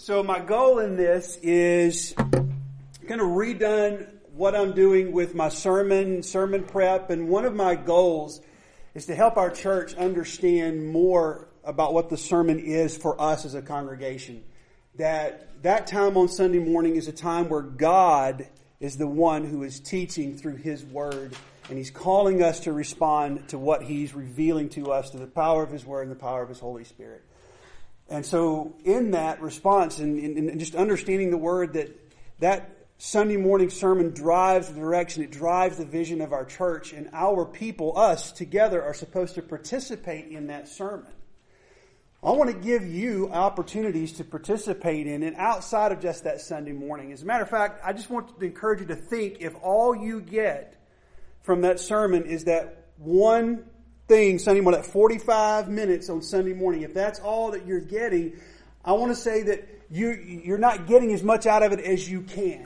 So my goal in this is kind of redone what I'm doing with my sermon prep. And one of my goals is to help our church understand more about what the sermon is for us as a congregation. That time on Sunday morning is a time where God is the one who is teaching through His Word. And He's calling us to respond to what He's revealing to us, to the power of His Word and the power of His Holy Spirit. And so in that response and just understanding the Word, that Sunday morning sermon drives the direction, it drives the vision of our church, and our people, us, together are supposed to participate in that sermon. I want to give you opportunities to participate in it outside of just that Sunday morning. As a matter of fact, I just want to encourage you to think, if all you get from that sermon is that one thing Sunday morning, that 45 minutes on Sunday morning, if that's all that you're getting, I want to say that you're not getting as much out of it as you can.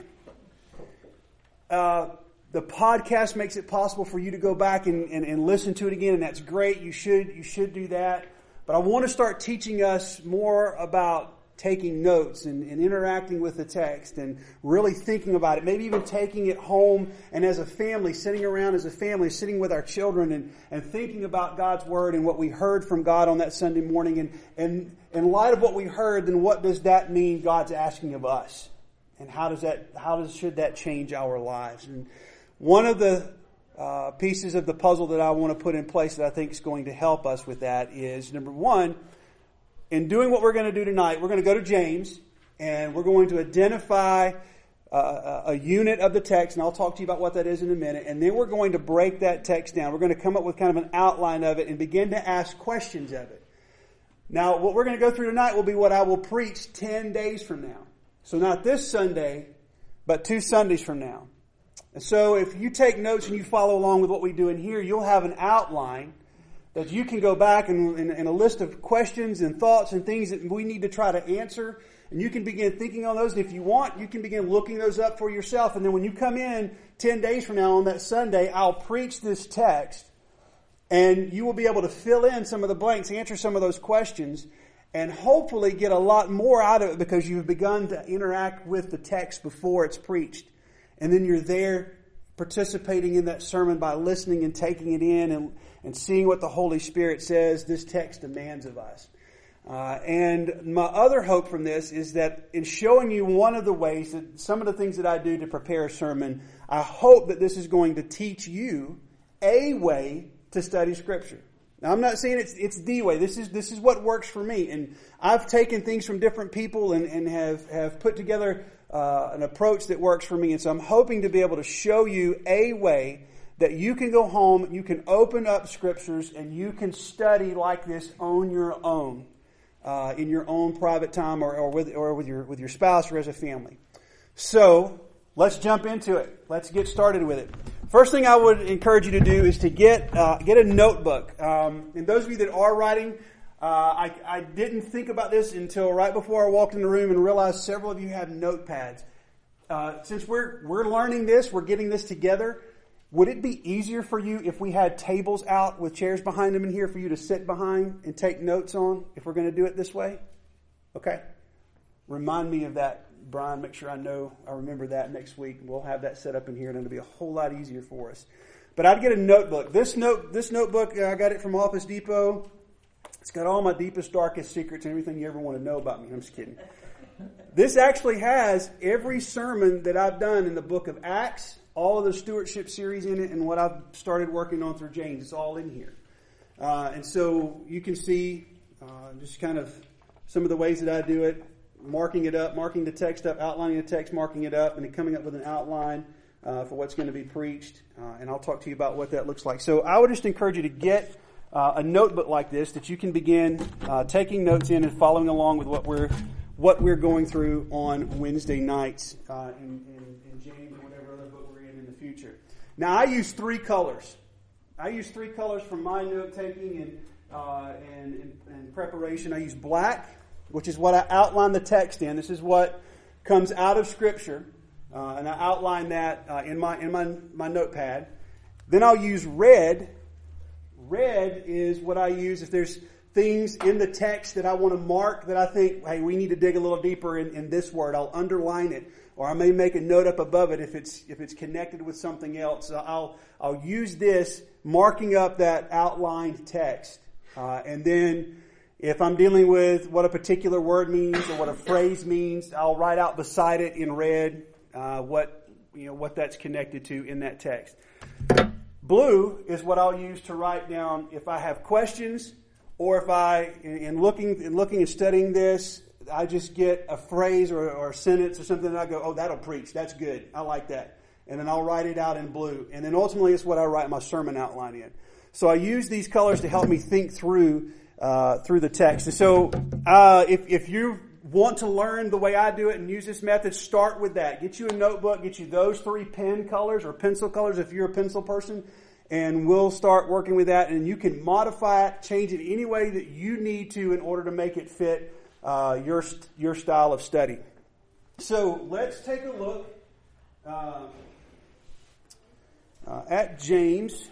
The podcast makes it possible for you to go back and listen to it again, and that's great. You should do that. But I want to start teaching us more about taking notes and interacting with the text and really thinking about it. Maybe even taking it home and as a family, sitting around as a family, sitting with our children and thinking about God's Word and what we heard from God on that Sunday morning. And in light of what we heard, then what does that mean God's asking of us? And should that change our lives? And one of the pieces of the puzzle that I want to put in place that I think is going to help us with that is, number one, in doing what we're going to do tonight, we're going to go to James, and we're going to identify a unit of the text, and I'll talk to you about what that is in a minute, and then we're going to break that text down. We're going to come up with kind of an outline of it and begin to ask questions of it. Now, what we're going to go through tonight will be what I will preach 10 days from now. So not this Sunday, but 2 Sundays from now. And so if you take notes and you follow along with what we do in here, you'll have an outline that you can go back and a list of questions and thoughts and things that we need to try to answer. And you can begin thinking on those. And if you want, you can begin looking those up for yourself. And then when you come in 10 days from now on that Sunday, I'll preach this text. And you will be able to fill in some of the blanks, answer some of those questions, and hopefully get a lot more out of it because you've begun to interact with the text before it's preached. And then you're there participating in that sermon by listening and taking it in and seeing what the Holy Spirit says this text demands of us. And my other hope from this is that in showing you one of the ways that some of the things that I do to prepare a sermon, I hope that this is going to teach you a way to study Scripture. Now, I'm not saying it's the way. This is what works for me. And I've taken things from different people and have put together an approach that works for me. And so I'm hoping to be able to show you a way that you can go home, you can open up Scriptures, and you can study like this on your own, in your own private time or with your spouse or as a family. So let's jump into it. Let's get started with it. First thing I would encourage you to do is to get a notebook. And those of you that are writing, I didn't think about this until right before I walked in the room and realized several of you have notepads. Since we're learning this, we're getting this together, would it be easier for you if we had tables out with chairs behind them in here for you to sit behind and take notes on if we're going to do it this way? Okay. Remind me of that, Brian. Make sure I remember that next week. We'll have that set up in here and it'll be a whole lot easier for us. But I'd get a notebook. This notebook, I got it from Office Depot. It's got all my deepest, darkest secrets and everything you ever want to know about me. I'm just kidding. This actually has every sermon that I've done in the book of Acts, all of the stewardship series in it, and what I've started working on through James. It's all in here. And so you can see just kind of some of the ways that I do it, marking it up, marking the text up, outlining the text, marking it up, and then coming up with an outline for what's going to be preached. And I'll talk to you about what that looks like. So I would just encourage you to get a notebook like this that you can begin taking notes in and following along with what we're going through on Wednesday nights in James or whatever other book we're in the future. Now I use 3 colors. I use 3 colors from my note taking and preparation. I use black, which is what I outline the text in. This is what comes out of Scripture, and I outline that in my notepad. Then I'll use red. Red is what I use if there's things in the text that I want to mark that I think, hey, we need to dig a little deeper in this word. I'll underline it, or I may make a note up above it if it's connected with something else. I'll use this marking up that outlined text, and then if I'm dealing with what a particular word means or what a phrase means, I'll write out beside it in red what that's connected to in that text. Blue is what I'll use to write down if I have questions, or if I, in looking and studying this, I just get a phrase or a sentence or something and I go, oh, that'll preach. That's good. I like that. And then I'll write it out in blue. And then ultimately it's what I write my sermon outline in. So I use these colors to help me think through the text. And so if you want to learn the way I do it and use this method, start with that. Get you a notebook, get you those 3 pen colors or pencil colors if you're a pencil person, and we'll start working with that. And you can modify it, change it any way that you need to in order to make it fit your style of study. So let's take a look at James.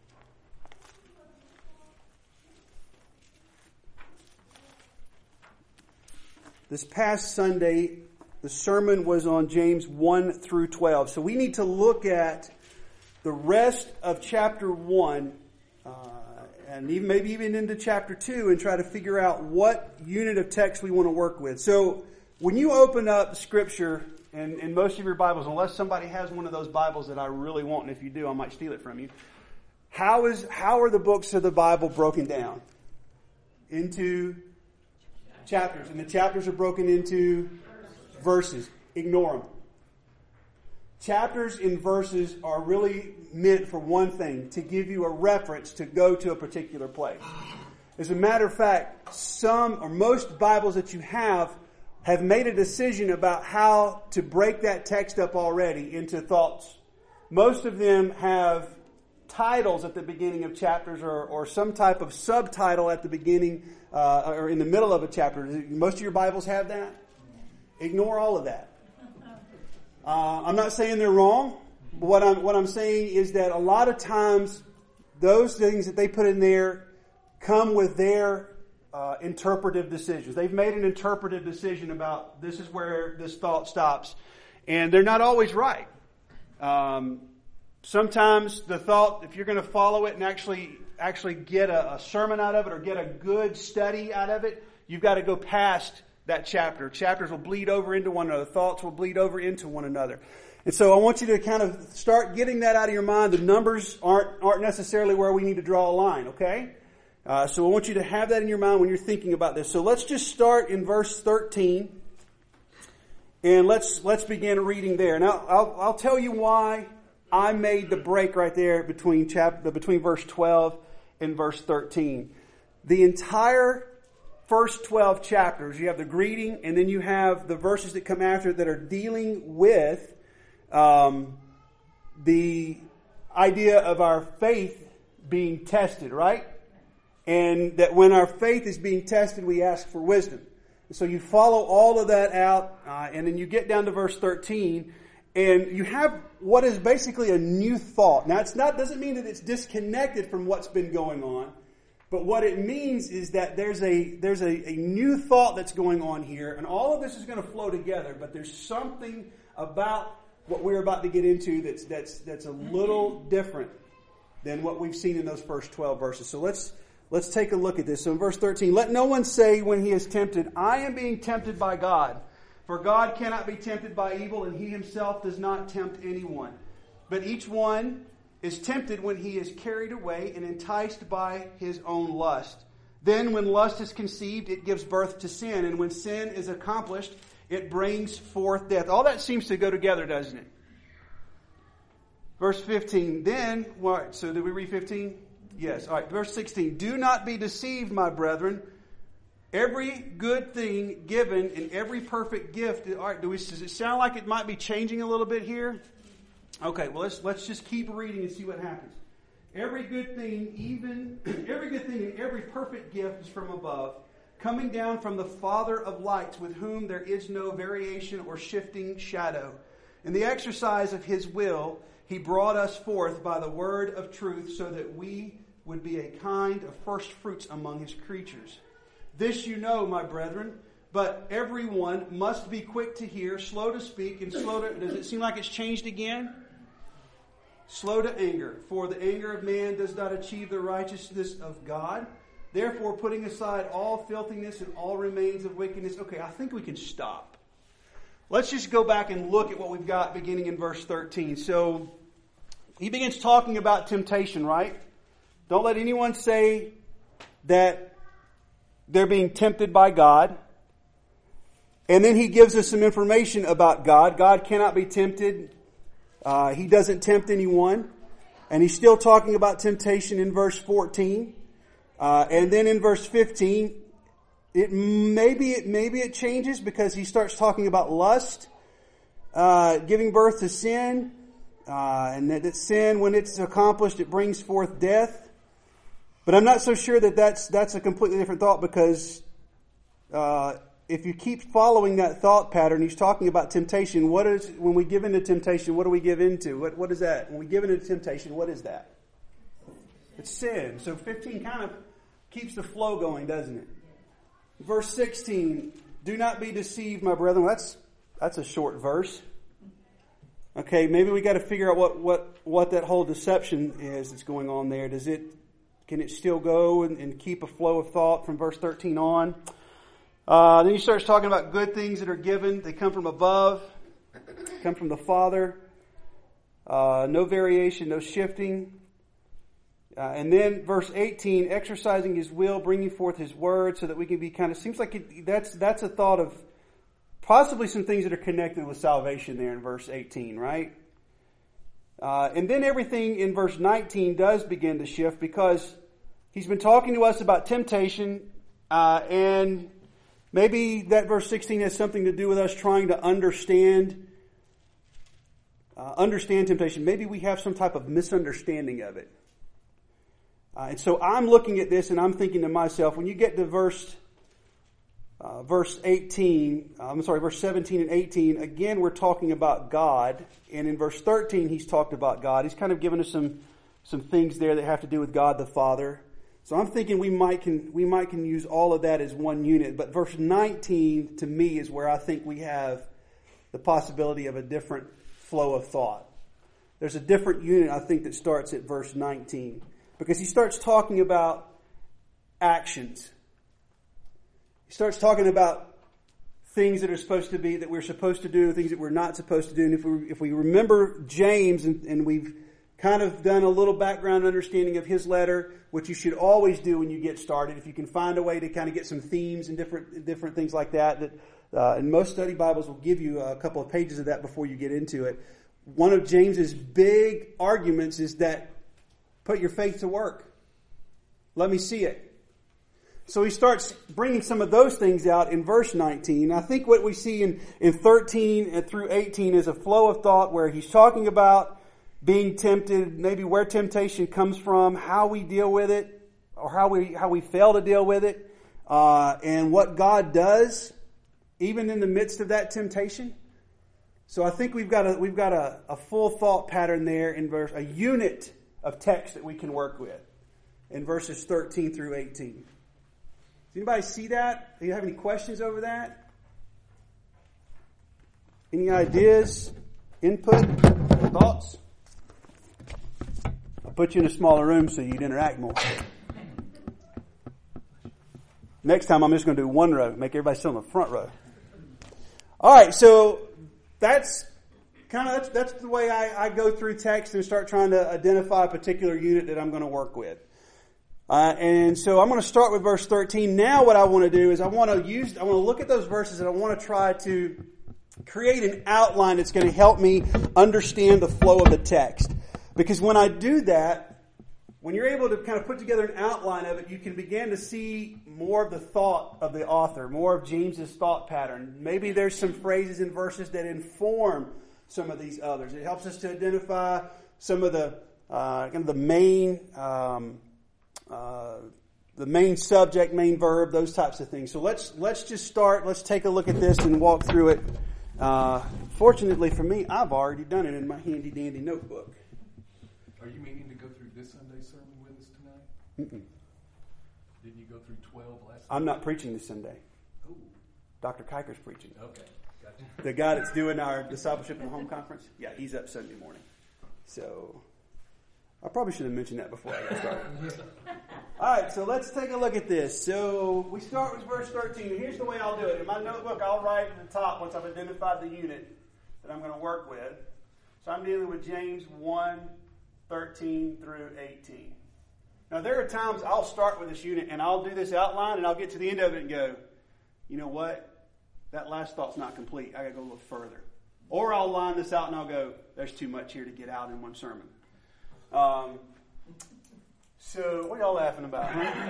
This past Sunday, the sermon was on James 1 through 12. So we need to look at the rest of chapter 1, and maybe even into chapter 2, and try to figure out what unit of text we want to work with. So when you open up Scripture, and in most of your Bibles, unless somebody has one of those Bibles that I really want, and if you do, I might steal it from you, how are the books of the Bible broken down? Into chapters, and the chapters are broken into verses. Ignore them. Chapters and verses are really meant for one thing, to give you a reference to go to a particular place. As a matter of fact, some or most Bibles that you have made a decision about how to break that text up already into thoughts. Most of them have titles at the beginning of chapters or some type of subtitle at the beginning or in the middle of a chapter. Most of your Bibles have that. Ignore all of that. I'm not saying they're wrong. But what I'm saying is that a lot of times those things that they put in there come with their interpretive decisions. They've made an interpretive decision about this is where this thought stops. And they're not always right. Sometimes the thought, if you're going to follow it and actually get a sermon out of it or get a good study out of it, you've got to go past that chapter. Chapters will bleed over into one another. Thoughts will bleed over into one another. And so I want you to kind of start getting that out of your mind. The numbers aren't necessarily where we need to draw a line, okay? So I want you to have that in your mind when you're thinking about this. So let's just start in verse 13. And let's begin reading there. Now I'll tell you why I made the break right there between verse 12 and verse 13. The entire first 12 chapters, you have the greeting, and then you have the verses that come after that are dealing with the idea of our faith being tested, right? And that when our faith is being tested, we ask for wisdom. So you follow all of that out, and then you get down to verse 13, and you have what is basically a new thought. Now, doesn't mean that it's disconnected from what's been going on, but what it means is that there's a new thought that's going on here, and all of this is going to flow together. But there's something about what we're about to get into that's a little different than what we've seen in those first 12 verses. So let's take a look at this. So in verse 13, let no one say when he is tempted, I am being tempted by God. For God cannot be tempted by evil, and he himself does not tempt anyone. But each one is tempted when he is carried away and enticed by his own lust. Then when lust is conceived, it gives birth to sin. And when sin is accomplished, it brings forth death. All that seems to go together, doesn't it? Verse 15, then, so did we read 15? Yes. All right, verse 16. Do not be deceived, my brethren. Every good thing given and every perfect gift. All right, does it sound like it might be changing a little bit here? Okay, well let's just keep reading and see what happens. Every good thing and every perfect gift is from above, coming down from the Father of lights, with whom there is no variation or shifting shadow. In the exercise of his will, he brought us forth by the word of truth, so that we would be a kind of first fruits among his creatures. This you know, my brethren, but everyone must be quick to hear, slow to speak, and slow to... Does it seem like it's changed again? Slow to anger, for the anger of man does not achieve the righteousness of God. Therefore, putting aside all filthiness and all remains of wickedness. Okay, I think we can stop. Let's just go back and look at what we've got beginning in verse 13. So, he begins talking about temptation, right? Don't let anyone say that they're being tempted by God. And then he gives us some information about God. God cannot be tempted. He doesn't tempt anyone. And he's still talking about temptation in verse 14. And then in verse 15, maybe it changes because he starts talking about lust, giving birth to sin, and that sin, when it's accomplished, it brings forth death. But I'm not so sure that that's a completely different thought, because if you keep following that thought pattern, he's talking about temptation. When we give into temptation, what do we give into? What is that? When we give into temptation, what is that? It's sin. So 15 kind of keeps the flow going, doesn't it? Verse 16, do not be deceived, my brethren. Well, that's a short verse. Okay, maybe we got to figure out what that whole deception is that's going on there. Can it still go and keep a flow of thought from verse 13 on? Then he starts talking about good things that are given. They come from above, come from the Father. No variation, no shifting. And then verse 18, exercising his will, bringing forth his word, so that we can be kind of, seems like that's a thought of possibly some things that are connected with salvation there in verse 18, right? And then everything in verse 19 does begin to shift, because he's been talking to us about temptation, and maybe that verse 16 has something to do with us trying to understand temptation. Maybe we have some type of misunderstanding of it. And so I'm looking at this and I'm thinking to myself, when you get to verse 17 and 18, again we're talking about God. And in verse 13 he's talked about God. He's kind of given us some things there that have to do with God the Father. So I'm thinking we might can use all of that as one unit. But verse 19 to me is where I think we have the possibility of a different flow of thought. There's a different unit, I think, that starts at verse 19. Because he starts talking about actions. He starts talking about things that are supposed to be, that we're supposed to do, things that we're not supposed to do. And if we remember James, and we've kind of done a little background understanding of his letter, which you should always do when you get started, if you can find a way to kind of get some themes and different things like that, and most study Bibles will give you a couple of pages of that before you get into it. One of James's big arguments is that put your faith to work. Let me see it. So he starts bringing some of those things out in verse 19. I think what we see in 13 and through 18 is a flow of thought where he's talking about being tempted, maybe where temptation comes from, how we deal with it, or how we fail to deal with it, and what God does even in the midst of that temptation. So I think we've got a full thought pattern there in a unit of text that we can work with in verses 13 through 18. Does anybody see that? Do you have any questions over that? Any ideas, input, thoughts? I'll put you in a smaller room so you'd interact more. Next time I'm just going to do one row, make everybody sit on the front row. All right, so that's the way I go through text and start trying to identify a particular unit that I'm going to work with. And so I'm going to start with verse 13. Now what I want to do is I want to look at those verses and I want to try to create an outline that's going to help me understand the flow of the text. Because when I do that, when you're able to kind of put together an outline of it, you can begin to see more of the thought of the author, more of James's thought pattern. Maybe there's some phrases and verses that inform some of these others. It helps us to identify some of the main subject, main verb, those types of things. So let's just start. Let's take a look at this and walk through it. Fortunately for me, I've already done it in my handy dandy notebook. Are you meaning to go through this Sunday sermon with us tonight? Mm-mm. Didn't you go through 12 last I'm not preaching this Sunday. Ooh. Dr. Kiker's preaching. Okay, gotcha. The guy that's doing our Discipleship in the Home conference, yeah, he's up Sunday morning. So, I probably should have mentioned that before I got started. All right, so let's take a look at this. So, we start with verse 13. Here's the way I'll do it. In my notebook, I'll write at the top once I've identified the unit that I'm going to work with. So, I'm dealing with James 1, 13 through 18. Now, there are times I'll start with this unit and I'll do this outline and I'll get to the end of it and go, you know what? That last thought's not complete. I got to go a little further. Or I'll line this out and I'll go, there's too much here to get out in one sermon. So, what are y'all laughing about?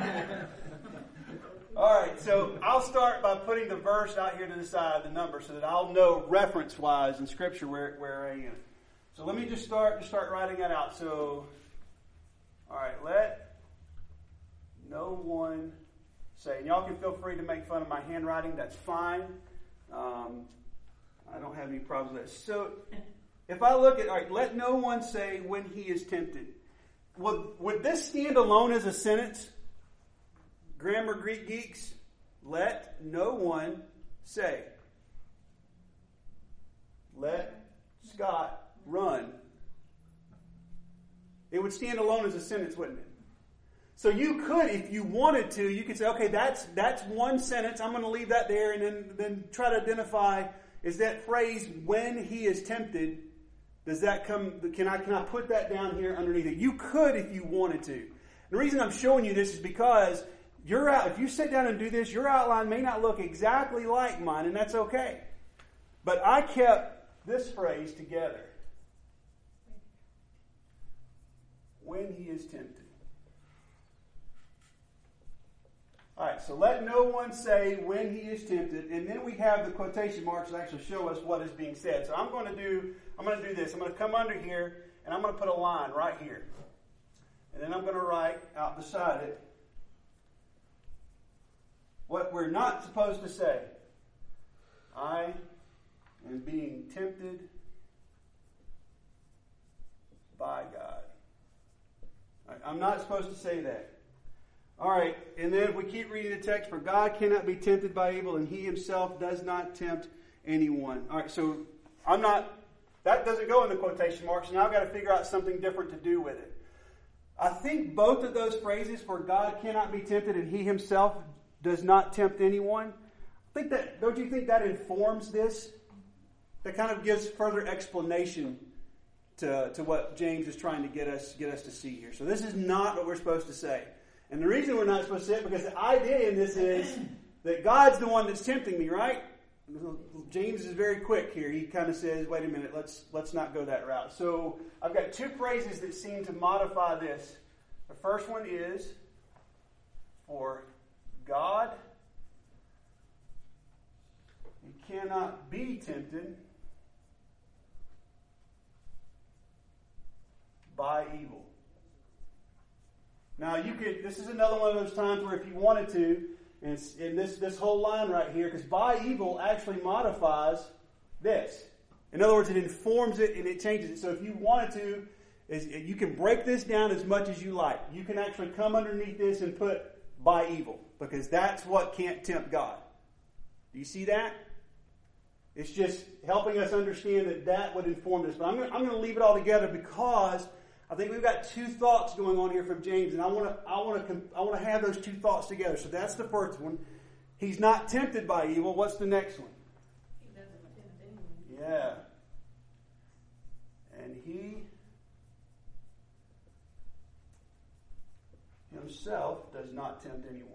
All right, so I'll start by putting the verse out here to the side, the number, so that I'll know reference-wise in Scripture where I am. So let me just start writing that out. So, all right, let no one say, and y'all can feel free to make fun of my handwriting. That's fine. I don't have any problems with that. So, if I look at, all right, let no one say when he is tempted. Would this stand alone as a sentence? Grammar Greek geeks, let no one say. Let Scott run. It would stand alone as a sentence, wouldn't it? So you could, if you wanted to, you could say, okay, that's one sentence. I'm going to leave that there, and then try to identify, is that phrase, when he is tempted, does that come, can I put that down here underneath it? You could if you wanted to. The reason I'm showing you this is because if you sit down and do this, your outline may not look exactly like mine, and that's okay. But I kept this phrase together. When he is tempted. All right, so let no one say when he is tempted, and then we have the quotation marks that actually show us what is being said. So I'm going to do this. I'm going to come under here, and I'm going to put a line right here. And then I'm going to write out beside it what we're not supposed to say. I am being tempted by God. Right, I'm not supposed to say that. All right, and then if we keep reading the text, for God cannot be tempted by evil, and he himself does not tempt anyone. All right, so that doesn't go in the quotation marks, and now I've got to figure out something different to do with it. I think both of those phrases, for God cannot be tempted, and he himself does not tempt anyone, don't you think that informs this? That kind of gives further explanation to what James is trying to get us to see here. So this is not what we're supposed to say. And the reason we're not supposed to say it, because the idea in this is that God's the one that's tempting me, right? James is very quick here. He kind of says, wait a minute, let's not go that route. So I've got two phrases that seem to modify this. The first one is, for God, he cannot be tempted by evil. Now, this is another one of those times where if you wanted to, and this whole line right here, because by evil actually modifies this. In other words, it informs it and it changes it. So if you wanted to, you can break this down as much as you like. You can actually come underneath this and put by evil, because that's what can't tempt God. Do you see that? It's just helping us understand that would inform this. But I'm going to leave it all together because I think we've got two thoughts going on here from James, and I want to have those two thoughts together. So that's the first one. He's not tempted by evil. What's the next one? He doesn't tempt anyone. Yeah. And he himself does not tempt anyone.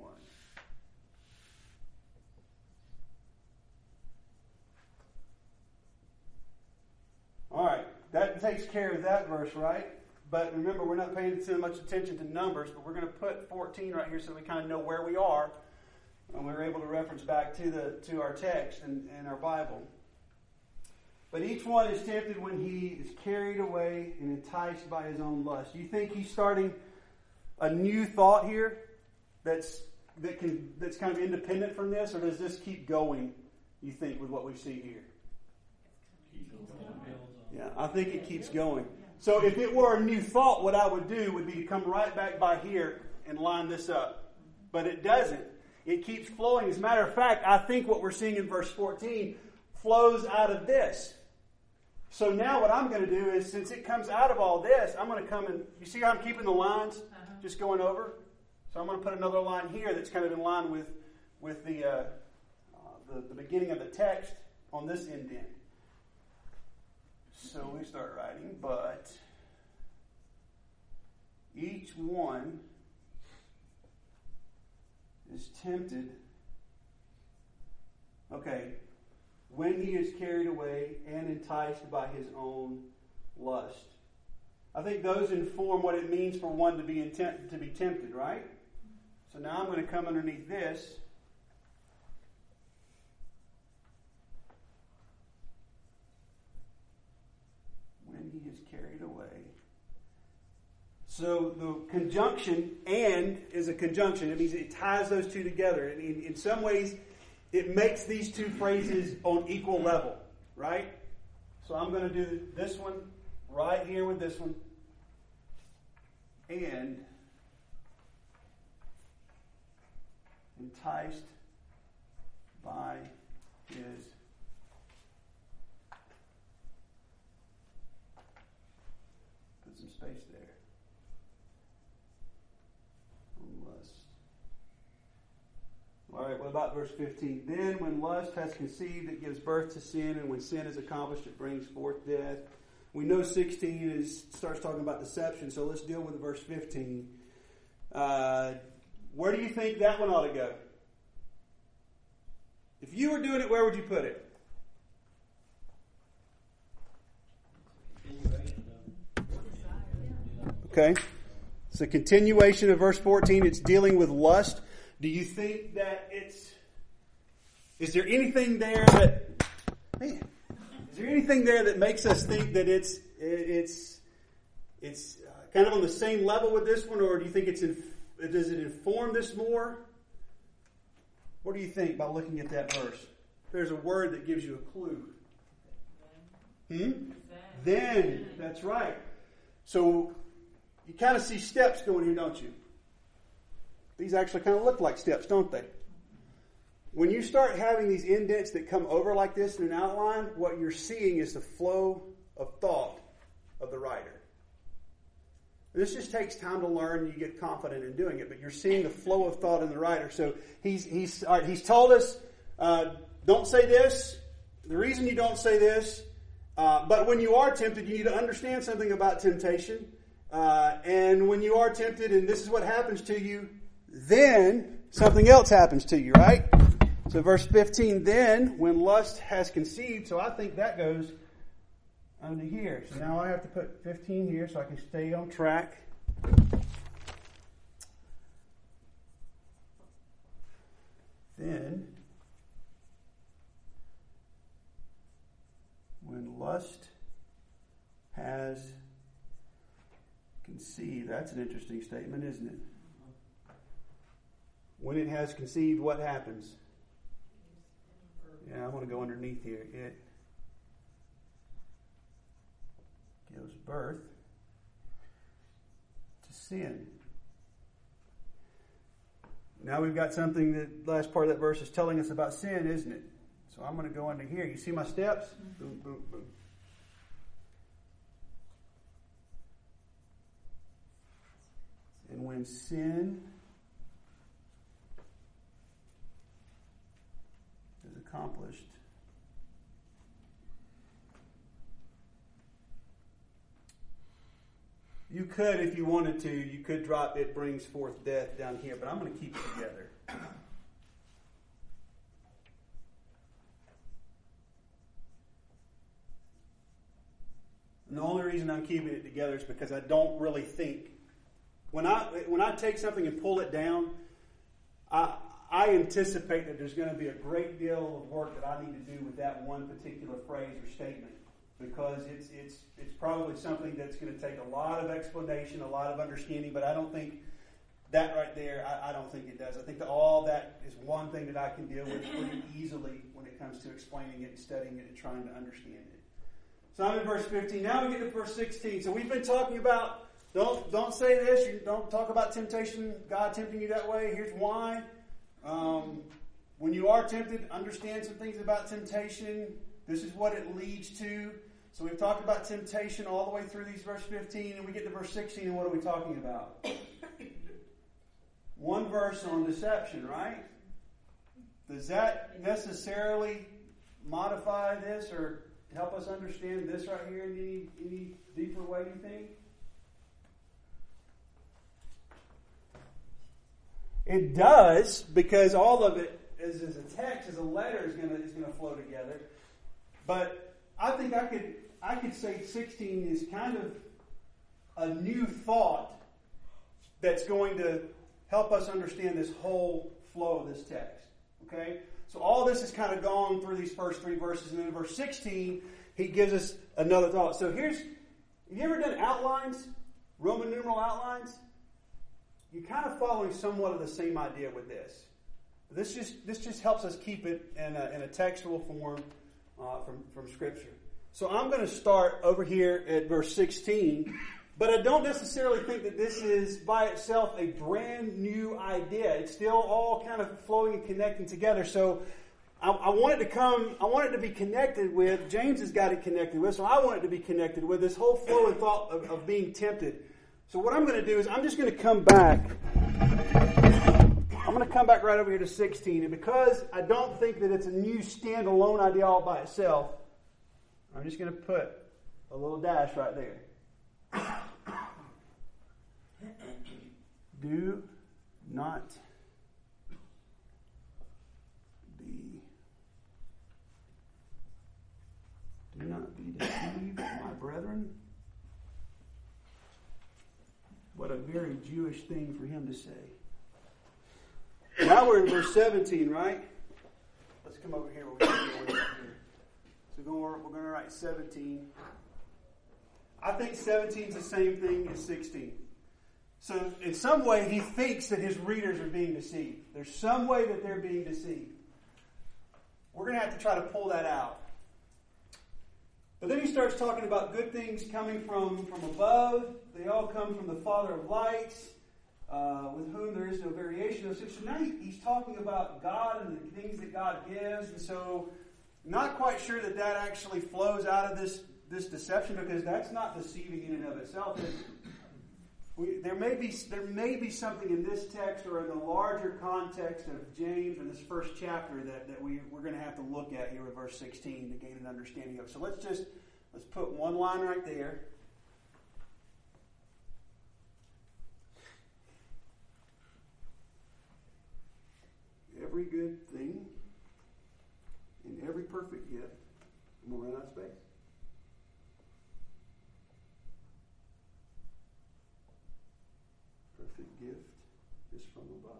All right, that takes care of that verse, right? But remember, we're not paying so much attention to numbers, but we're going to put 14 right here so we kind of know where we are, and we're able to reference back to our text and our Bible. But each one is tempted when he is carried away and enticed by his own lust. Do you think he's starting a new thought here that's kind of independent from this, or does this keep going, you think, with what we see here? Yeah, I think it keeps going. So if it were a new thought, what I would do would be to come right back by here and line this up. But it doesn't. It keeps flowing. As a matter of fact, I think what we're seeing in verse 14 flows out of this. So now what I'm going to do is, since it comes out of all this, I'm going to come and, you see how I'm keeping the lines just going over? So I'm going to put another line here that's kind of in line with the beginning of the text on this indent. So we start writing, but each one is tempted, when he is carried away and enticed by his own lust. I think those inform what it means for one to be tempted, right? So now I'm going to come underneath this. When he is carried away. So the conjunction "and" is a conjunction. It means it ties those two together. And in some ways, it makes these two phrases on equal level, right? So I'm going to do this one right here with this one. And enticed by his put some space there. Lust. All right, what about verse 15? Then when lust has conceived, it gives birth to sin, and when sin is accomplished, it brings forth death. We know 16 starts talking about deception, so let's deal with verse 15. Where do you think that one ought to go? If you were doing it, where would you put it? Okay. It's a continuation of verse 14. It's dealing with lust. Do you think that is there anything there that makes us think that it's kind of on the same level with this one, or do you think does it inform this more? What do you think by looking at that verse? There's a word that gives you a clue. Then. That's right. So you kind of see steps going here, don't you? These actually kind of look like steps, don't they? When you start having these indents that come over like this in an outline, what you're seeing is the flow of thought of the writer. This just takes time to learn. You get confident in doing it, but you're seeing the flow of thought in the writer. So he's told us, don't say this. The reason you don't say this, but when you are tempted, you need to understand something about temptation. And when you are tempted, and this is what happens to you, then something else happens to you, right? So verse 15, then when lust has conceived, so I think that goes under here. So now I have to put 15 here so I can stay on track. Then, when lust has conceived, that's an interesting statement, isn't it? When it has conceived, what happens? Yeah, I'm going to go underneath here. It gives birth to sin. Now we've got something that the last part of that verse is telling us about sin, isn't it? So I'm going to go under here. You see my steps? Boom, boom, boom. And when sin is accomplished, you could, if you wanted to, you could drop "it brings forth death" down here, but I'm going to keep it together. And the only reason I'm keeping it together is because I don't really think when I take something and pull it down, I anticipate that there's going to be a great deal of work that I need to do with that one particular phrase or statement, because it's probably something that's going to take a lot of explanation, a lot of understanding, but I don't think that right there, I don't think it does. I think that all that is one thing that I can deal with pretty easily when it comes to explaining it and studying it and trying to understand it. So I'm in verse 15. Now we get to verse 16. So we've been talking about Don't say this. You don't talk about temptation, God tempting you that way. Here's why. When you are tempted, understand some things about temptation. This is what it leads to. So we've talked about temptation all the way through these verse 15, and we get to verse 16, and what are we talking about? One verse on deception, right? Does that necessarily modify this or help us understand this right here in any deeper way, you think? It does, because all of it as a text, as a letter, is going to flow together. But I think I could say 16 is kind of a new thought that's going to help us understand this whole flow of this text. Okay? So all this is kind of gone through these first 3 verses, and then in verse 16, he gives us another thought. So have you ever done outlines? Roman numeral outlines? You're kind of following somewhat of the same idea with this. This just helps us keep it in a textual form from Scripture. So I'm going to start over here at verse 16, but I don't necessarily think that this is by itself a brand new idea. It's still all kind of flowing and connecting together. So I want it to be connected with, James has got it connected with, so I want it to be connected with this whole flow and thought of being tempted. So what I'm going to do is I'm just going to come back. I'm going to come back right over here to 16. And because I don't think that it's a new standalone idea all by itself, I'm just going to put a little dash right there. Do not be deceived, my brethren. What a very Jewish thing for him to say. Now we're in verse 17, right? Let's come over here. So we're going to write 17. I think 17 is the same thing as 16. So in some way, he thinks that his readers are being deceived. There's some way that they're being deceived. We're going to have to try to pull that out. But then he starts talking about good things coming from above. They all come from the Father of lights, with whom there is no variation. So now he's talking about God and the things that God gives. And so not quite sure that actually flows out of this deception, because that's not deceiving in and of itself. There may be something in this text or in the larger context of James in this first chapter that we're going to have to look at here with verse 16 to gain an understanding of. So let's put one line right there. Every good thing and every perfect gift. I'm going to run out of space. Perfect gift is from above.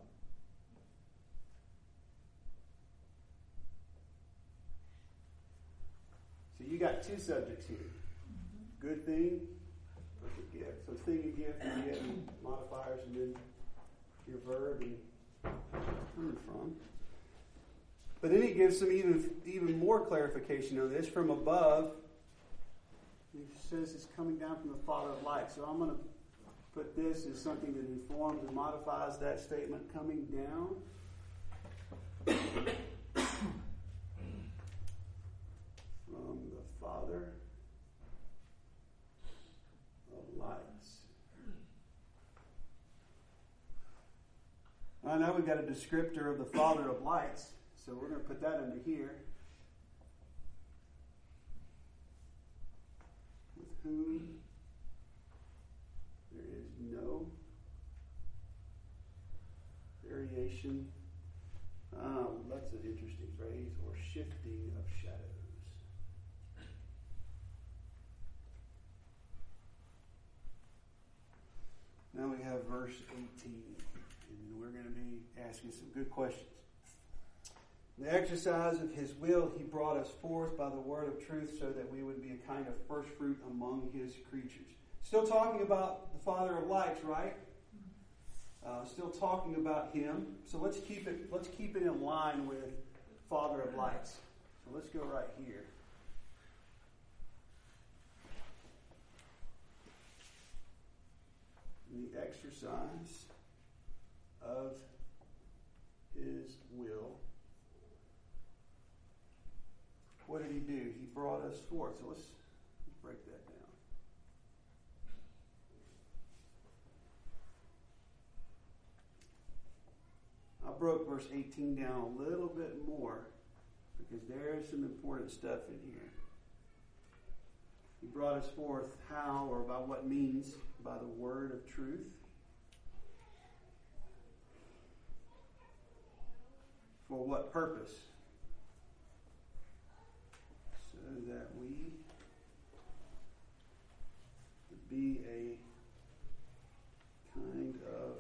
So you got 2 subjects here. Good thing, perfect gift. So thing and gift, you get modifiers and then your verb and coming from. But then he gives some even more clarification on this. From above, he says it's coming down from the Father of light. So I'm going to put this as something that informs and modifies that statement, coming down. From the Father of lights. I know we've got a descriptor of the Father of lights, so we're going to put that under here. With whom there is no variation. That's an interesting phrase, or shifting of shadows. Now we have verse 18, and we're going to be asking some good questions. In the exercise of his will, he brought us forth by the word of truth so that we would be a kind of first fruit among his creatures. Still talking about the Father of lights, right? Still talking about him. So let's keep it in line with Father of lights. So let's go right here. exercise of his will. What did he do? He brought us forth. So let's break that down. I broke verse 18 down a little bit more because there's some important stuff in here. He brought us forth how, or by what means? By the word of truth. For what purpose? So that we would be a kind of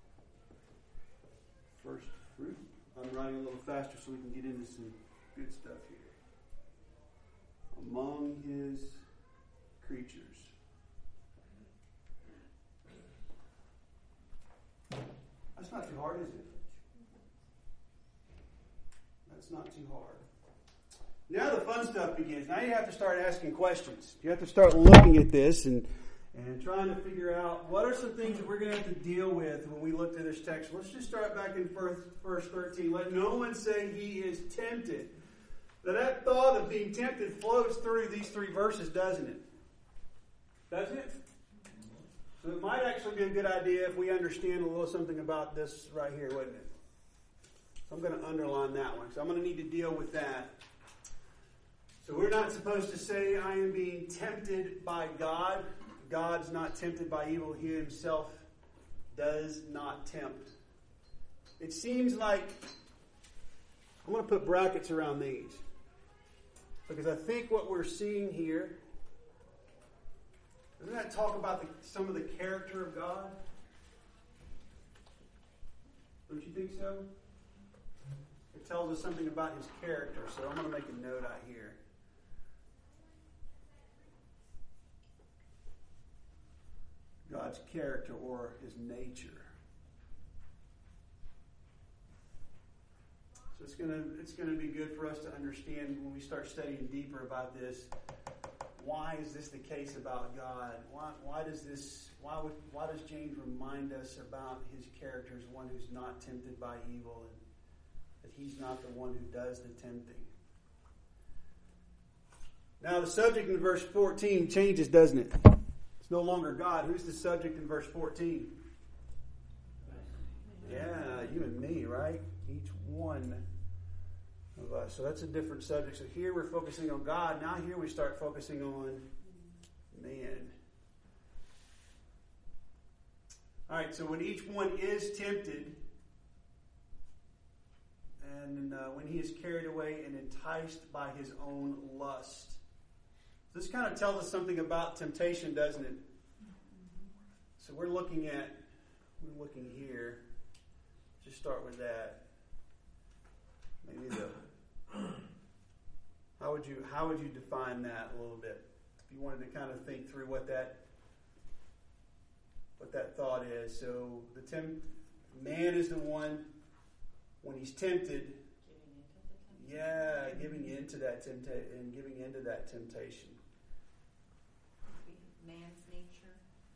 first fruit. I'm writing a little faster so we can get into some good stuff here. Among his creatures. That's not too hard, is it? That's not too hard. Now the fun stuff begins. Now you have to start asking questions. You have to start looking at this and trying to figure out what are some things that we're going to have to deal with when we look through this text. Let's just start back in verse 13. Let no one say he is tempted. Now that thought of being tempted flows through these three verses, doesn't it? Doesn't it? So it might actually be a good idea if we understand a little something about this right here, wouldn't it? So I'm going to underline that one. So I'm going to need to deal with that. So we're not supposed to say I am being tempted by God. God's not tempted by evil. He himself does not tempt. It seems like I'm going to put brackets around these because I think what we're seeing here, doesn't that talk about some of the character of God? Don't you think so? It tells us something about his character, so I'm going to make a note out here. God's character or his nature. So it's going to be good for us to understand when we start studying deeper about this. Why is this the case about God? Why does James remind us about his character as one who's not tempted by evil and that he's not the one who does the tempting? Now the subject in verse 14 changes, doesn't it? It's no longer God. Who's the subject in verse 14? Yeah, you and me, right? Each one of us. So that's a different subject. So here we're focusing on God. Now here we start focusing on man. All right, so when each one is tempted, and when he is carried away and enticed by his own lust. This kind of tells us something about temptation, doesn't it? So we're looking here. Just start with that. Maybe how would you define that a little bit? If you wanted to kind of think through what that thought is. So man is the one when he's tempted. Giving into that temptation. Man's nature.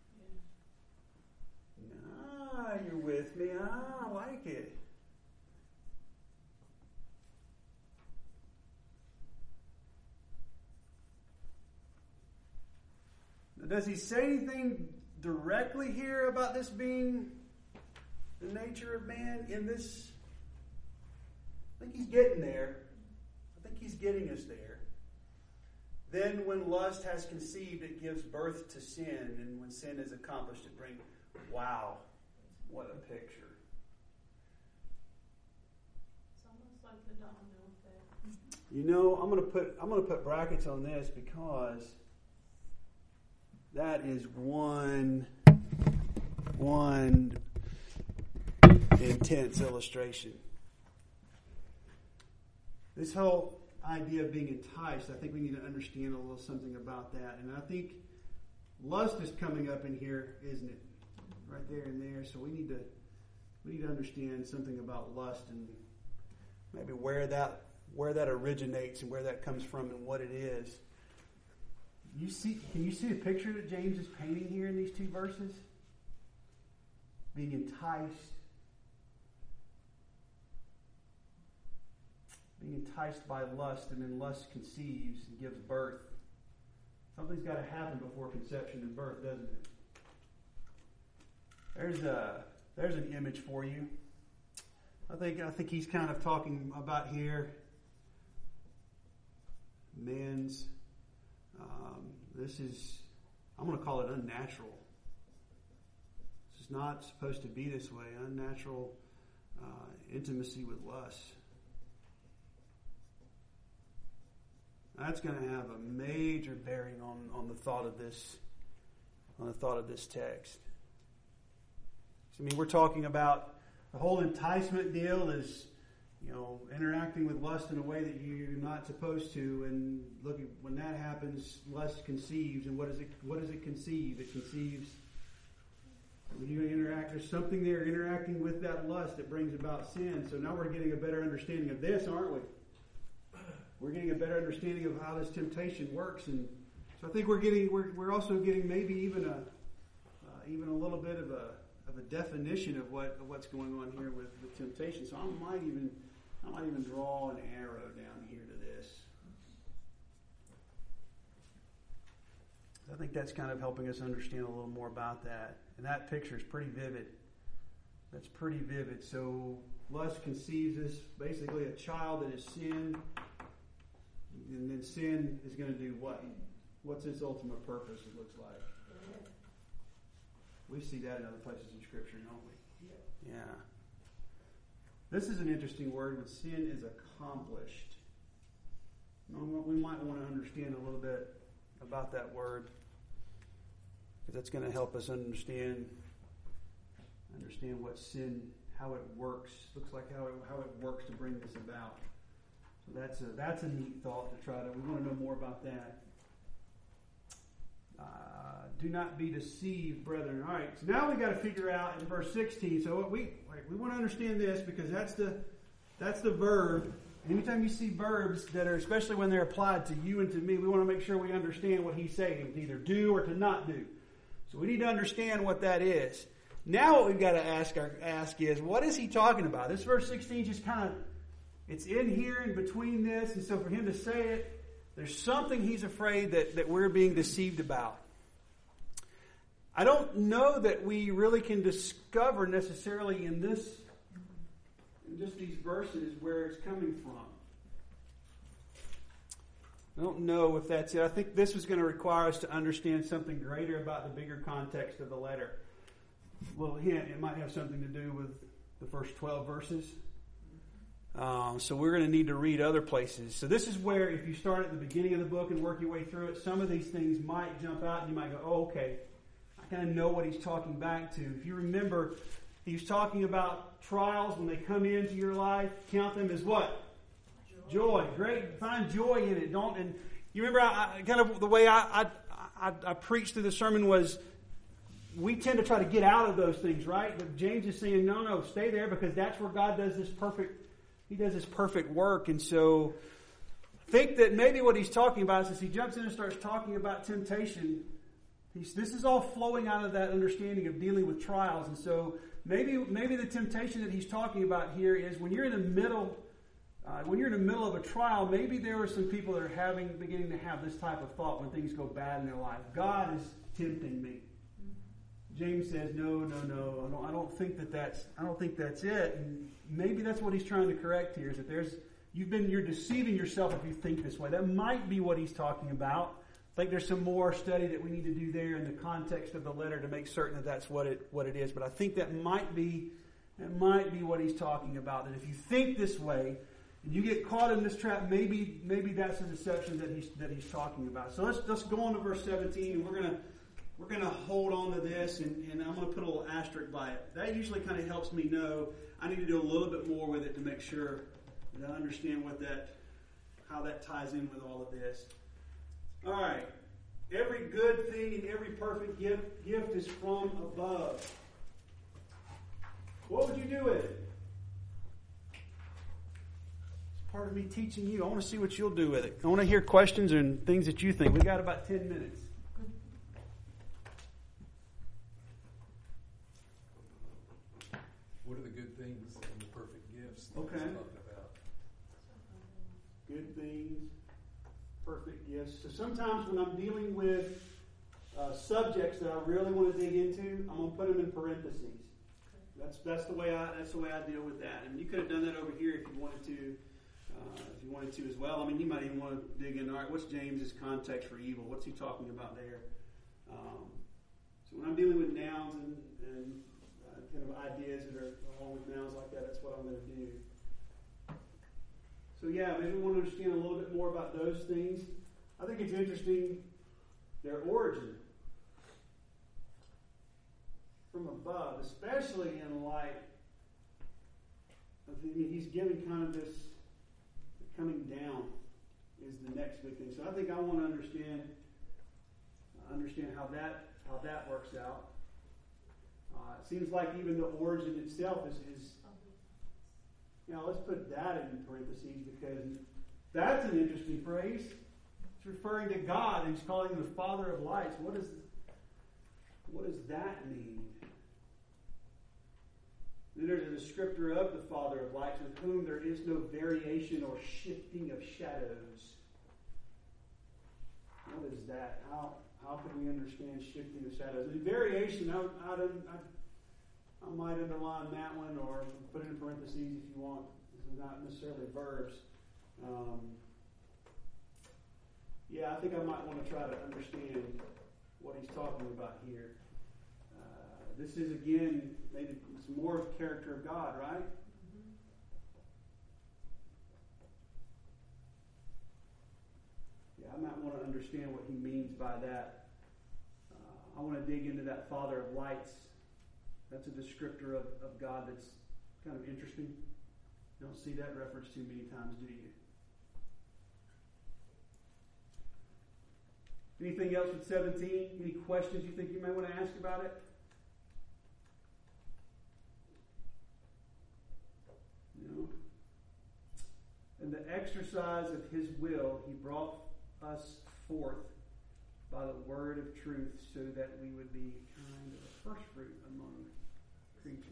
Ah, you're with me. I like it. Now, does he say anything directly here about this being the nature of man in this? I think he's getting there. I think he's getting us there. Then when lust has conceived, it gives birth to sin. And when sin is accomplished, it brings, wow, what a picture. It's almost like the domino effect. You know, I'm gonna put brackets on this because that is one intense illustration. This whole idea of being enticed, I think we need to understand a little something about that. And I think lust is coming up in here, isn't it? Right there and there. So we need to understand something about lust and maybe where that originates and where that comes from and what it is. Can you see the picture that James is painting here in these two verses? being enticed by lust, and then lust conceives and gives birth. Something's got to happen before conception and birth, doesn't it? There's an image for you. I think he's kind of talking about here man's. This is, I'm going to call it unnatural. This is not supposed to be this way. Unnatural intimacy with lust. That's going to have a major bearing on the thought of this, text. So, I mean, we're talking about the whole enticement deal is, interacting with lust in a way that you're not supposed to. And look, when that happens, lust conceives. And what does it conceive? It conceives when you interact. There's something there interacting with that lust that brings about sin. So now we're getting a better understanding of this, aren't we? We're getting a better understanding of how this temptation works, and so I think we're also getting maybe even a little bit of a definition of what's going on here with temptation. So I might even draw an arrow down here to this. I think that's kind of helping us understand a little more about that. And that picture is pretty vivid. That's pretty vivid. So lust conceives us, basically a child that has sinned. And then sin is going to do what? What's its ultimate purpose, it looks like? We see that in other places in Scripture, don't we? Yeah. This is an interesting word when sin is accomplished. We might want to understand a little bit about that word, because that's going to help us understand what sin, how it works. Looks like how it works to bring this about. So that's a neat thought to try to. We want to know more about that. Do not be deceived, brethren. All right. So now we got to figure out in verse 16. So we want to understand this, because that's the verb. Anytime you see verbs that are, especially when they're applied to you and to me, we want to make sure we understand what he's saying, to either do or to not do. So we need to understand what that is. Now what we've got to ask is, what is he talking about? This verse 16 just kind of, it's in here in between this, and so for him to say it, there's something he's afraid that we're being deceived about. I don't know that we really can discover necessarily in just these verses where it's coming from. I don't know if that's it. I think this is going to require us to understand something greater about the bigger context of the letter. Well, hint, it might have something to do with the first 12 verses. So we're going to need to read other places. So this is where, if you start at the beginning of the book and work your way through it, some of these things might jump out and you might go, oh, okay, I kind of know what he's talking back to. If you remember, he's talking about trials when they come into your life. Count them as what? Joy. Great. Find joy in it. And you remember, kind of the way I preached through the sermon was, we tend to try to get out of those things, right? But James is saying, no, stay there, because that's where God does this perfect work. And so I think that maybe what he's talking about is, as he jumps in and starts talking about temptation, this is all flowing out of that understanding of dealing with trials. And so maybe the temptation that he's talking about here is when you're in the middle of a trial, maybe there are some people that are beginning to have this type of thought when things go bad in their life. God is tempting me. James says, no, I don't think that's it. And maybe that's what he's trying to correct here, is that you're deceiving yourself if you think this way. That might be what he's talking about. I think there's some more study that we need to do there in the context of the letter to make certain that that's what it is. But I think that might be what he's talking about. That if you think this way and you get caught in this trap, maybe that's the deception that he's talking about. So let's go on to verse 17, and we're gonna hold on to this, and I'm gonna put a little asterisk by it. That usually kind of helps me know I need to do a little bit more with it to make sure that I understand how that ties in with all of this. All right. Every good thing and every perfect gift is from above. What would you do with it? It's part of me teaching you. I want to see what you'll do with it. I want to hear questions and things that you think. We got about 10 minutes. Okay. He's talking about. Good things, perfect gifts. So sometimes when I'm dealing with subjects that I really want to dig into, I'm going to put them in parentheses. That's the way I deal with that. And you could have done that over here if you wanted to. If you wanted to as well. I mean, you might even want to dig in. All right, what's James's context for evil? What's he talking about there? So when I'm dealing with nouns and kind of ideas that are along with nouns like that, that's what I'm going to do. So yeah, maybe we want to understand a little bit more about those things. I think it's interesting, their origin from above, especially in light of he's giving kind of this coming down is the next big thing. So I think I want to understand how that works out. It seems like even the origin itself is let's put that in parentheses because that's an interesting phrase. It's referring to God and he's calling him the Father of lights. What does that mean? Then there's a descriptor of the Father of lights with whom there is no variation or shifting of shadows. What is that? How can we understand shifting of shadows? And variation, I might underline that one or put it in parentheses if you want. This is not necessarily verbs. I think I might want to try to understand what he's talking about here. This is, again, maybe it's more of the character of God, right? Mm-hmm. I might want to understand what he means by that. I want to dig into that Father of lights. That's a descriptor of God that's kind of interesting. You don't see that reference too many times, do you? Anything else with 17? Any questions you think you may want to ask about it? No. And the exercise of his will, he brought us forth by the word of truth so that we would be kind of a first fruit among creatures.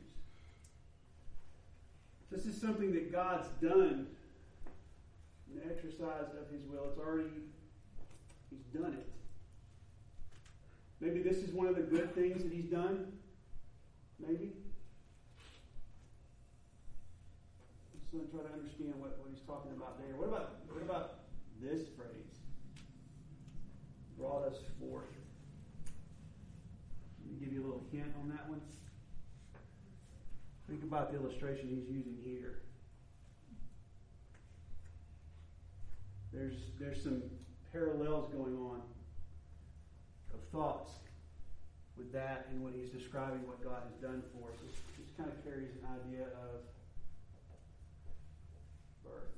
This is something that God's done in the exercise of his will. He's done it. Maybe this is one of the good things that he's done. Maybe. I'm just going to try to understand what he's talking about there. What about this phrase? Brought us forth. Let me give you a little hint on that one. Think about the illustration he's using here. There's some parallels going on of thoughts with that and when he's describing what God has done for us. It just kind of carries an idea of birth.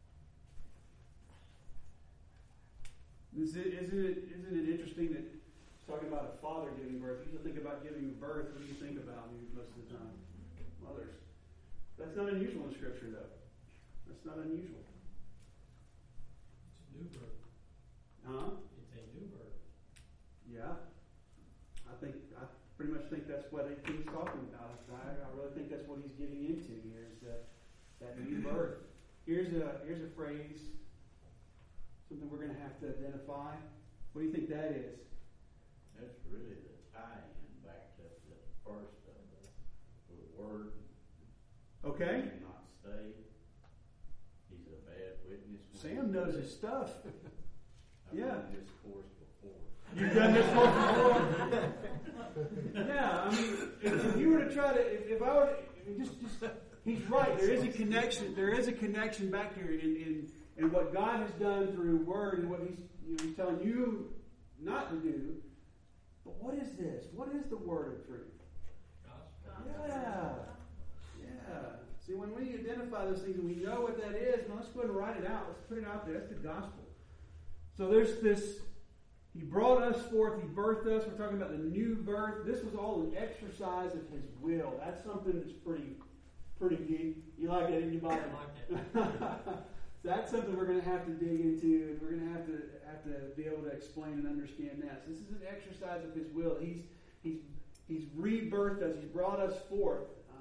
Isn't it interesting that he's talking about a father giving birth? You think about giving birth, what do you think about most of the time? Mothers. That's not unusual in Scripture, though. That's not unusual. It's a new birth. Huh? It's a new birth. Yeah. I pretty much think that's what he's talking about. I really think that's what he's getting into here is that new birth. Here's a phrase, something we're going to have to identify. What do you think that is? That's really the tie-in back to the first of the word. Okay. Not stay. He's a bad witness. Sam knows his stuff. I've Yeah. done this course before. You've done this one before? Yeah, I mean, if you were to try to, if I were to, just, he's right. There is a connection. There is a connection back here in what God has done through Word and what He's telling you not to do. But what is this? What is the Word of truth? Gospel. Yeah. See, when we identify those things and we know what that is, now let's go ahead and write it out. Let's put it out there. That's the gospel. So there's this. He brought us forth. He birthed us. We're talking about the new birth. This was all an exercise of His will. That's something that's pretty deep. You like that in your Bible? I like it. That's something we're going to have to dig into, and we're going to have to be able to explain and understand that. So this is an exercise of His will. He's rebirthed us. He's brought us forth,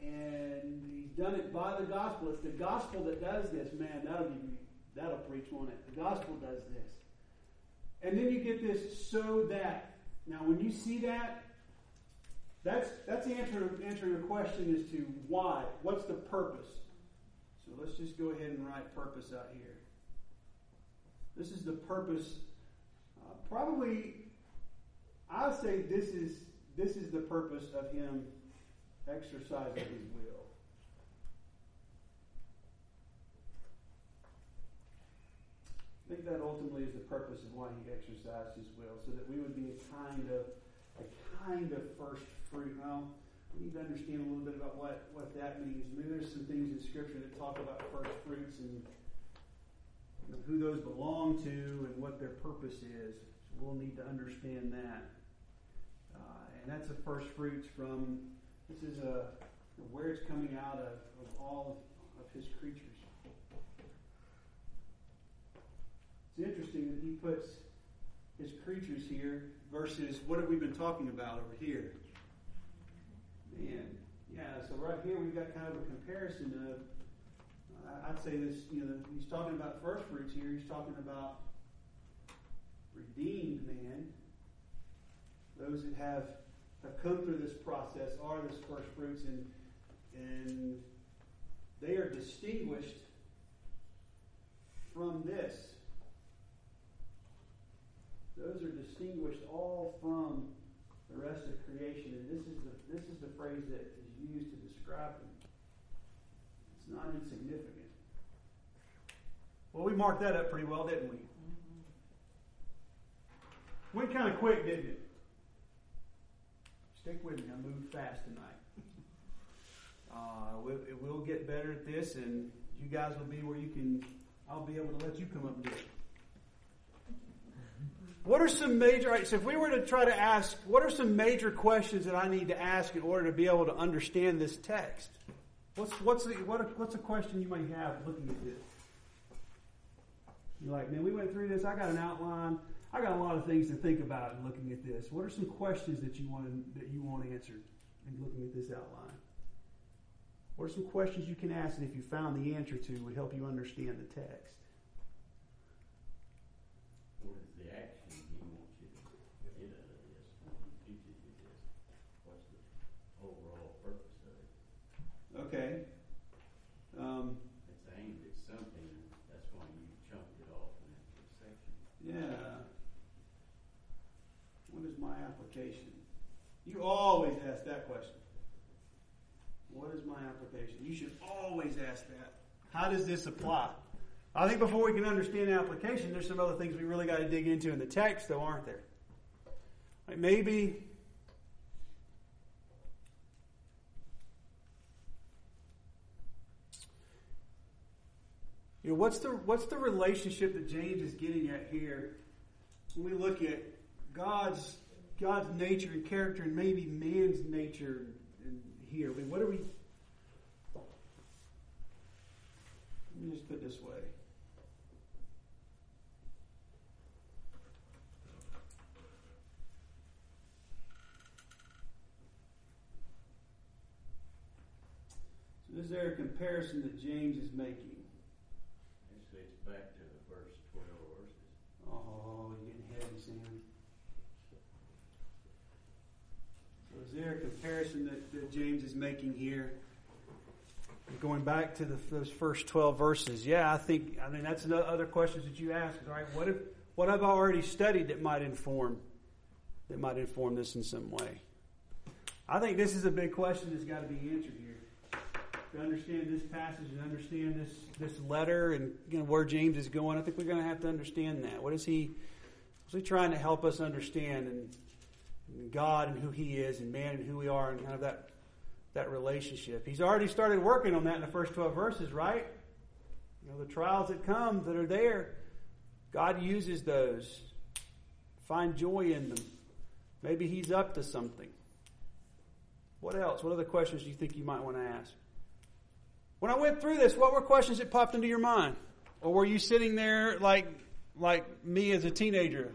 and he's done it by the gospel. It's the gospel that does this. Man, that'll preach, won't it? The gospel does this. And then you get this so that. Now, when you see that, that's answering a question as to why. What's the purpose? So let's just go ahead and write purpose out here. This is the purpose. Probably, I'd say this is the purpose of him exercising his will. I think that ultimately is the purpose of why he exercised his will, so that we would be a kind of first fruit. Well, we need to understand a little bit about what that means. Maybe there's some things in Scripture that talk about first fruits and who those belong to and what their purpose is. So we'll need to understand that. And that's the first fruits from, this is where it's coming out of all of his creatures. It's interesting that he puts his creatures here versus what have we been talking about over here. Man, yeah, so right here we've got kind of a comparison of, I'd say this, he's talking about first fruits here. He's talking about redeemed man. Those that have come through this process are this first fruits, and they are distinguished from this. Those are distinguished all from the rest of creation, and this is the phrase that is used to describe them. It's not insignificant. Well, we marked that up pretty well, didn't we? Went kind of quick, didn't it? Stick with me. I moved fast tonight. It will get better at this, and you guys will be where I'll be able to let you come up and do it. What are some major, right, so if we were to try to ask, what are some major questions that I need to ask in order to be able to understand this text? What's a question you might have looking at this? You're like, man, we went through this. I got an outline. I got a lot of things to think about in looking at this. What are some questions that you want answered in looking at this outline? What are some questions you can ask, and if you found the answer to, would help you understand the text? What is the action he wants you to get out of this when he teaches you this? What's the overall purpose of it? Okay. It's aimed at something. That's why you chunked it off into a section. Yeah. What is my application? You always ask that question. What is my application? You should always ask that. How does this apply? I think before we can understand the application, there's some other things we really got to dig into in the text, though, aren't there? Like maybe what's the relationship that James is getting at here when we look at God's nature and character and maybe man's nature here? I mean, what are we? Let me just put it this way. So is there a comparison that James is making? Actually, it's back to the first 12 verses. Oh, you're getting heavy, Sam. So is there a comparison that James is making here? Going back to those first 12 verses. Yeah, I mean that's other questions that you ask. All right, what have I already studied that might inform this in some way? I think this is a big question that's got to be answered here. To understand this passage and understand this letter and where James is going, I think we're going to have to understand that. What is he trying to help us understand, and God and who He is, and man and who we are, and kind of that relationship. He's already started working on that in the first 12 verses, right? The trials that come that are there, God uses those. Find joy in them. Maybe He's up to something. What else? What other questions do you think you might want to ask? When I went through this, what were questions that popped into your mind? Or were you sitting there like me as a teenager?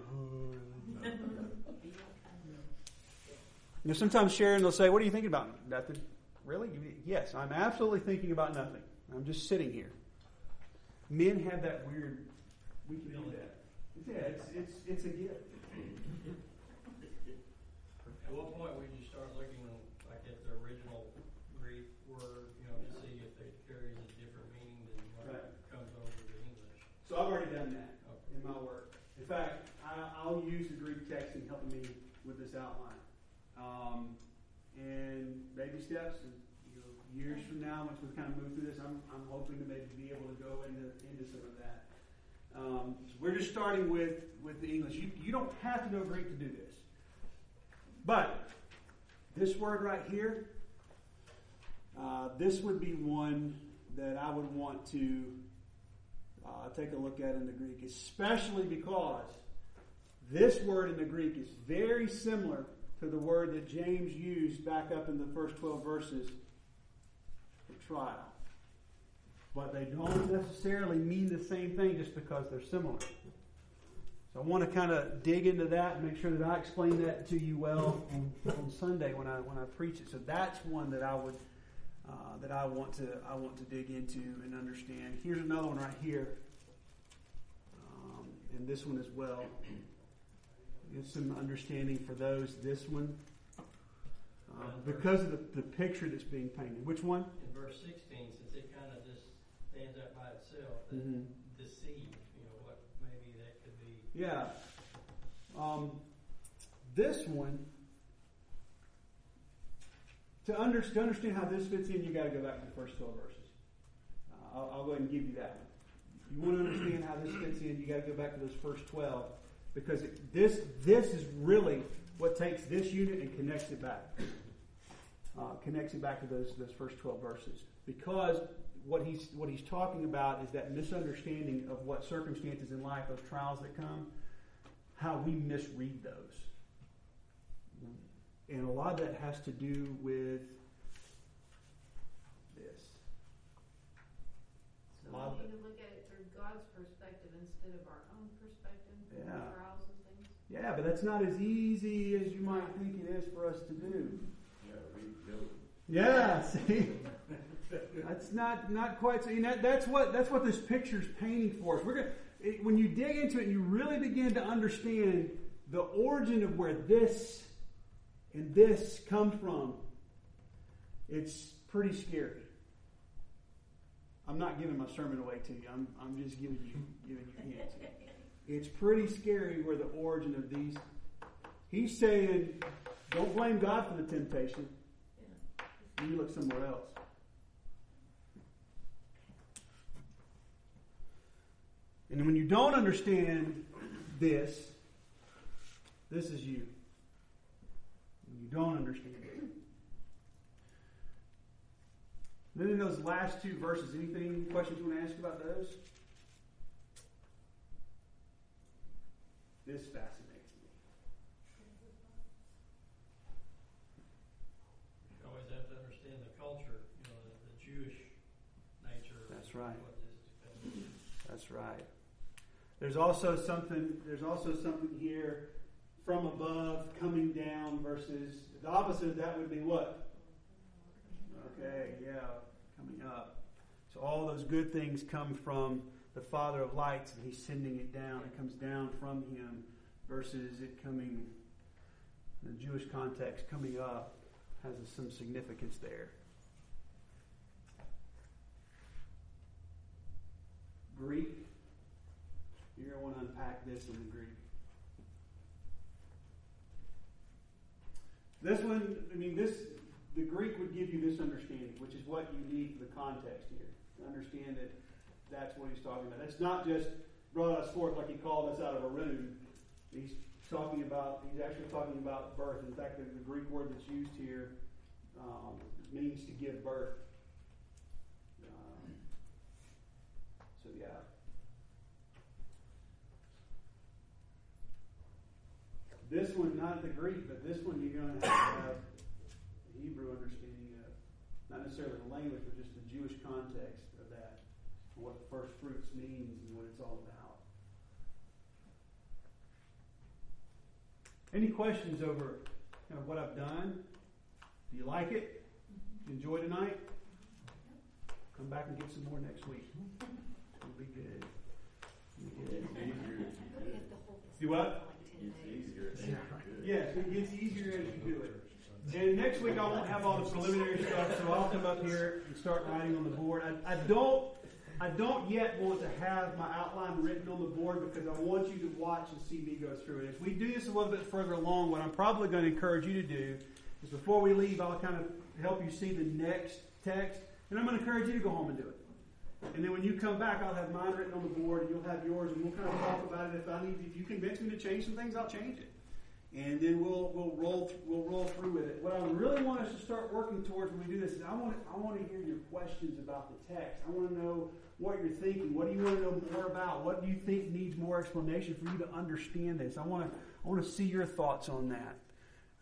Sometimes Sharon will say, "What are you thinking about?" Nothing. Really? Yes, I'm absolutely thinking about nothing. I'm just sitting here. Men have that weird, we can do that. Yeah, it's a gift. At what point would you start looking like at the original Greek word, to see if it carries a different meaning than what comes over to English? So I've already done that Okay. in my work. In fact, I'll use the Greek text in helping me with this outline. And baby steps, and years from now, once we kind of move through this, I'm hoping to maybe be able to go into some of that. So we're just starting with the English. You don't have to know Greek to do this. But this word right here, this would be one that I would want to take a look at in the Greek, especially because this word in the Greek is very similar to the word that James used back up in the first 12 verses for trial. But they don't necessarily mean the same thing just because they're similar. So I want to kind of dig into that and make sure that I explain that to you well on Sunday when I preach it. So that's one that I would that I want to dig into and understand. Here's another one right here, and this one as well. Give some understanding for those. This one, because of the picture that's being painted. Which one? In verse 16, since it kind of just stands out by itself, that deceive, what maybe that could be. Yeah. This one, to understand how this fits in, you got to go back to the first 12 verses. I'll go ahead and give you that one. If you want to understand how this fits in, you got to go back to those first 12. Because this is really what takes this unit and connects it back. Connects it back to those first 12 verses. Because what he's talking about is that misunderstanding of what circumstances in life, those trials that come, how we misread those. And a lot of that has to do with this. So we need to look at it through God's perspective instead of our own perspective. Yeah. Trials and things. Yeah, but that's not as easy as you might think it is for us to do. Yeah, see, that's not quite so. That's what this picture's painting for us. When you dig into it, and you really begin to understand the origin of where this and this come from. It's pretty scary. I'm not giving my sermon away to you. I'm just giving you hints. It's pretty scary where the origin of these. He's saying, don't blame God for the temptation. You look somewhere else. And when you don't understand this is you. When you don't understand it. Then in those last two verses, any questions you want to ask about those? This fascinates me. You always have to understand the culture, the Jewish nature. That's right. What this is. That's right. There's also something here from above coming down versus the opposite of that would be what? Okay, yeah, coming up. So all those good things come from the Father of lights, and He's sending it down. It comes down from Him versus it coming, in the Jewish context, coming up has some significance there. Greek. You're going to want to unpack this in the Greek. This one, the Greek would give you this understanding, which is what you need for the context here. To understand that that's what he's talking about. It's not just brought us forth like he called us out of a room. He's actually talking about birth. In fact, the Greek word that's used here means to give birth. So yeah. This one, not the Greek, but this one you're going to have the Hebrew understanding of, not necessarily the language, but just the Jewish context of that, and what first fruits means and what it's all about. Any questions over what I've done? Do you like it? Enjoy tonight. Come back and get some more next week. It's going to be good. Do what? It's easier. Yes, it gets easier as you do it. And next week I won't have all the preliminary stuff, so I'll come up here and start writing on the board. I don't yet want to have my outline written on the board because I want you to watch and see me go through it. As we do this a little bit further along, what I'm probably going to encourage you to do is before we leave, I'll kind of help you see the next text, and I'm going to encourage you to go home and do it. And then when you come back, I'll have mine written on the board, and you'll have yours, and we'll kind of talk about it. If you convince me to change some things, I'll change it. And then we'll roll through with it. What I really want us to start working towards when we do this is I want to hear your questions about the text. I want to know what you're thinking. What do you want to know more about? What do you think needs more explanation for you to understand this? I want to see your thoughts on that.